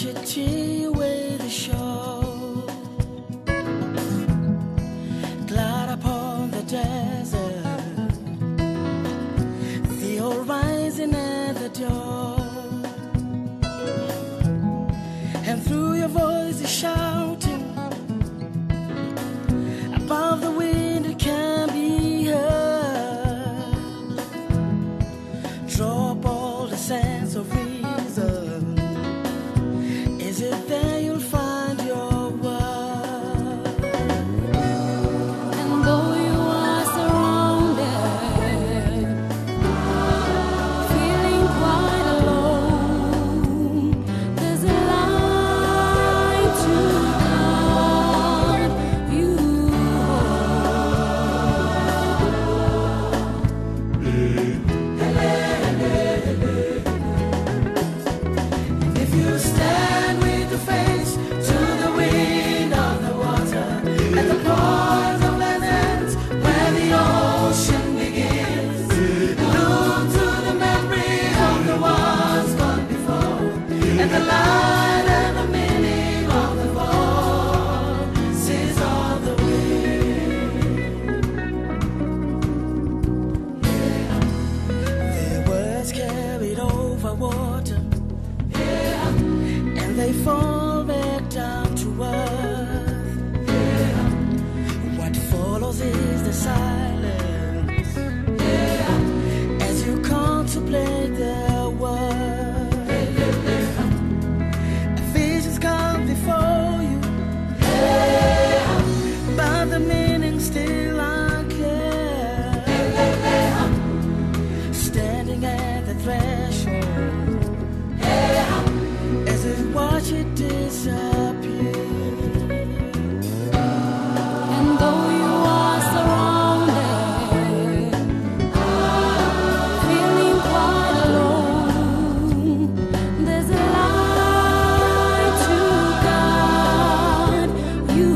watch it tear away the shore. Glide upon the desert, the horizon at the door, and through your voice is shouting above the wind it can be heard. Draw up all the sense of reason. Is it there you'll find your worth? And though you are surrounded, feeling quite alone, there's a light to guide you And if you stand with your face to the wind of the water and the point of land ends where the ocean begins, look to the memory of the ones gone before, and the light and the meaning of the voices of the wind. Their words carried over water, and they fall back down to earth. What follows is the silence as you contemplate their words. Visions come before you, but the meaning still unclear. Standing at the threshold as I watch it disappear. And though you are surrounded, feeling quite alone, there's a light to guide you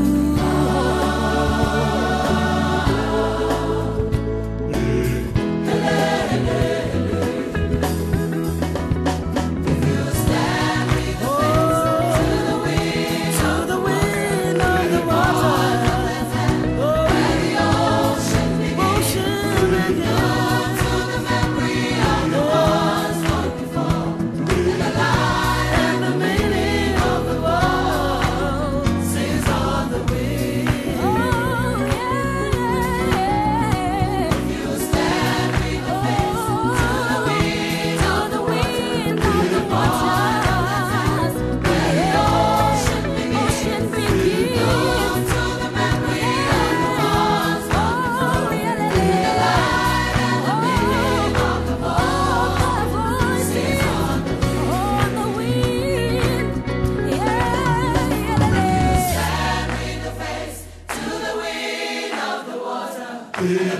To the wind of the water, where the ocean begins, to the memory of the ones gone before, and the light and the meaning of the voices of the wind. You stand with your face to the wind of the water, where the ocean begins, to the memory of the ones gone before, and the light and the meaning of the voices of the wind. Stand with your face to the wind of the water.